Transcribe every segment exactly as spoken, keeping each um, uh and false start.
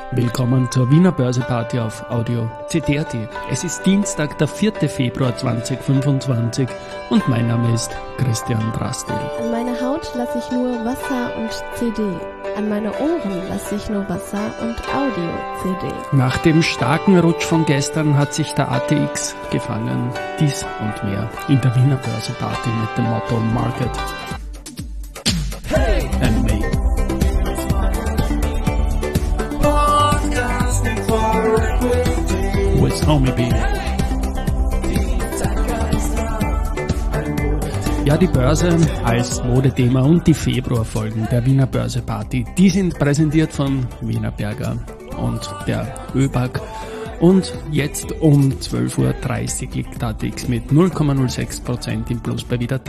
Willkommen zur Wiener Börseparty auf Audio C D R T. Es ist Dienstag, der vierter Februar zweitausendfünfundzwanzig und mein Name ist Christian Drastil. An meiner Haut lasse ich nur Wasser und C D. An meine Ohren lasse ich nur Wasser und Audio-C D. Nach dem starken Rutsch von gestern hat sich der A T X gefangen. Dies und mehr in der Wiener Börseparty mit dem Motto Market hey! And Me. With Homie B. Ja, die Börse als Modethema und die Februarfolgen der Wiener Börseparty, die sind präsentiert von Wienerberger und der ÖBAG. Und jetzt um zwölf Uhr dreißig liegt der A T X mit null Komma null sechs Prozent im Plus bei wieder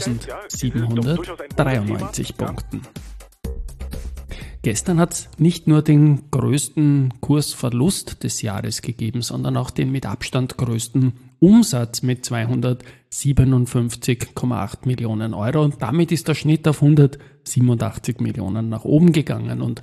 dreitausendsiebenhundertdreiundneunzig Punkten. Gestern hat es nicht nur den größten Kursverlust des Jahres gegeben, sondern auch den mit Abstand größten Umsatz mit zweihundertsiebenundfünfzig Komma acht Millionen Euro. Und damit ist der Schnitt auf hundertsiebenundachtzig Millionen nach oben gegangen und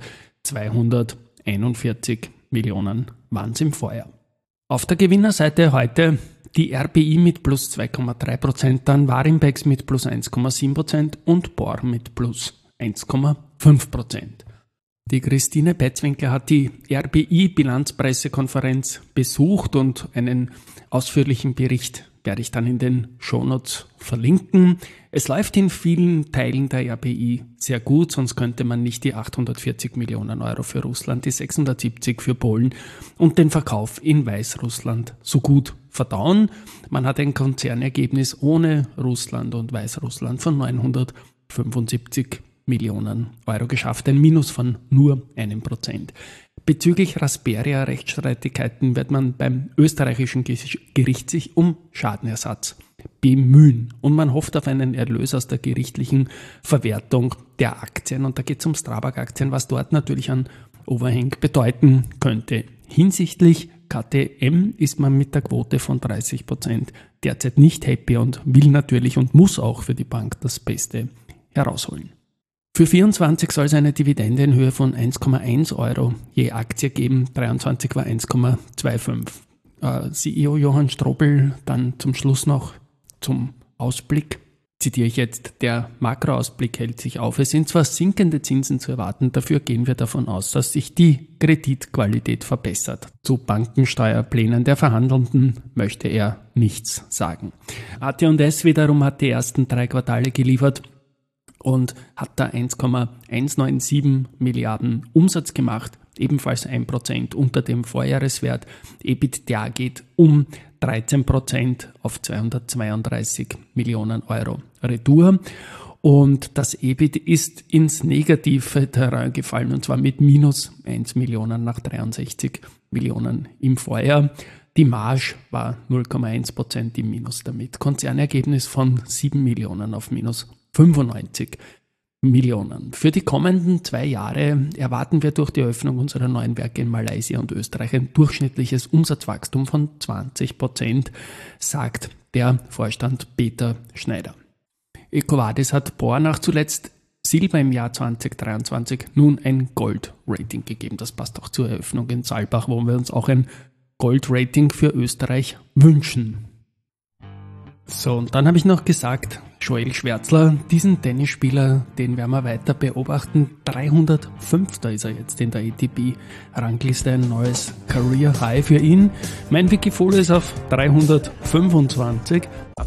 zweihunderteinundvierzig Millionen waren es im Vorjahr. Auf der Gewinnerseite heute die R B I mit plus zwei Komma drei Prozent, dann Warimpex mit plus eins Komma sieben Prozent und Bor mit plus eins Komma fünf Prozent. Die Christine Betzwinkler hat die R B I-Bilanzpressekonferenz besucht und einen ausführlichen Bericht werde ich dann in den Shownotes verlinken. Es läuft in vielen Teilen der R B I sehr gut, sonst könnte man nicht die achthundertvierzig Millionen Euro für Russland, die sechshundertsiebzig für Polen und den Verkauf in Weißrussland so gut verdauen. Man hat ein Konzernergebnis ohne Russland und Weißrussland von neunhundertfünfundsiebzig Millionen Euro geschafft, ein Minus von nur einem Prozent. Bezüglich Rasperia-Rechtsstreitigkeiten wird man beim österreichischen Gericht sich um Schadenersatz bemühen und man hofft auf einen Erlös aus der gerichtlichen Verwertung der Aktien und da geht es um Strabag-Aktien, was dort natürlich an Overhang bedeuten könnte. Hinsichtlich K T M ist man mit der Quote von dreißig Prozent derzeit nicht happy und will natürlich und muss auch für die Bank das Beste herausholen. Für vierundzwanzig soll es eine Dividende in Höhe von eins Komma eins Euro je Aktie geben, dreiundzwanzig war eins Komma fünfundzwanzig. Äh, C E O Johann Strobl dann zum Schluss noch zum Ausblick. Zitiere ich jetzt, der Makroausblick hält sich auf. Es sind zwar sinkende Zinsen zu erwarten, dafür gehen wir davon aus, dass sich die Kreditqualität verbessert. Zu Bankensteuerplänen der Verhandelnden möchte er nichts sagen. A T und S wiederum hat die ersten drei Quartale geliefert und hat da eins Komma hundertsiebenundneunzig Milliarden Umsatz gemacht, ebenfalls ein Prozent unter dem Vorjahreswert. EBITDA geht um dreizehn Prozent auf zweihundertzweiunddreißig Millionen Euro Retour. Und das E B I T ist ins Negative Terrain gefallen, und zwar mit minus eins Millionen nach dreiundsechzig Millionen im Vorjahr. Die Marge war null Komma eins Prozent im Minus damit. Konzernergebnis von sieben Millionen auf minus fünfundneunzig Millionen. Für die kommenden zwei Jahre erwarten wir durch die Eröffnung unserer neuen Werke in Malaysia und Österreich ein durchschnittliches Umsatzwachstum von zwanzig Prozent, sagt der Vorstand Peter Schneider. EcoVadis hat Bor nach zuletzt Silber im Jahr zweitausenddreiundzwanzig nun ein Gold-Rating gegeben. Das passt auch zur Eröffnung in Saalbach, wo wir uns auch ein Gold-Rating für Österreich wünschen. So, und dann habe ich noch gesagt, Joel Schwärzler, diesen Tennisspieler, den werden wir weiter beobachten. dreihundertfünfter ist er jetzt in der A T P-Rangliste, ein neues Career High für ihn. Mein Wikifolio ist auf dreihundertfünfundzwanzig.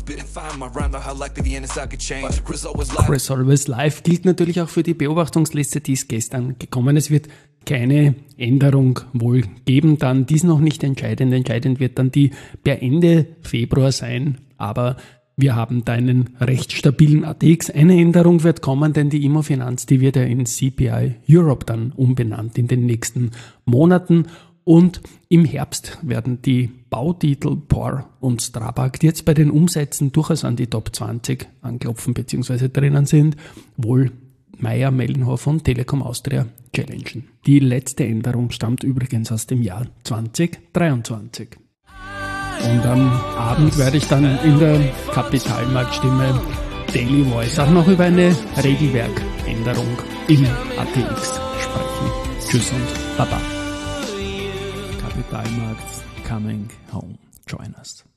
Chris Always Live gilt natürlich auch für die Beobachtungsliste, die ist gestern gekommen. Es wird keine Änderung wohl geben, dann dies noch nicht entscheidend. Entscheidend wird dann die per Ende Februar sein, aber wir haben da einen recht stabilen A T X. Eine Änderung wird kommen, denn die Immofinanz, die wird ja in C P I Europe dann umbenannt in den nächsten Monaten. Und im Herbst werden die Bautitel Bor und Strabag, die jetzt bei den Umsätzen durchaus an die Top zwanzig anklopfen bzw. drinnen sind, wohl Meyer, Mellenhof und Telekom Austria challengen. Die letzte Änderung stammt übrigens aus dem Jahr zweitausenddreiundzwanzig. Und am Abend werde ich dann in der Kapitalmarktstimme Daily Voice auch noch über eine Regelwerkänderung im A T X sprechen. Tschüss und Baba. Kapitalmarkts coming home. Join us.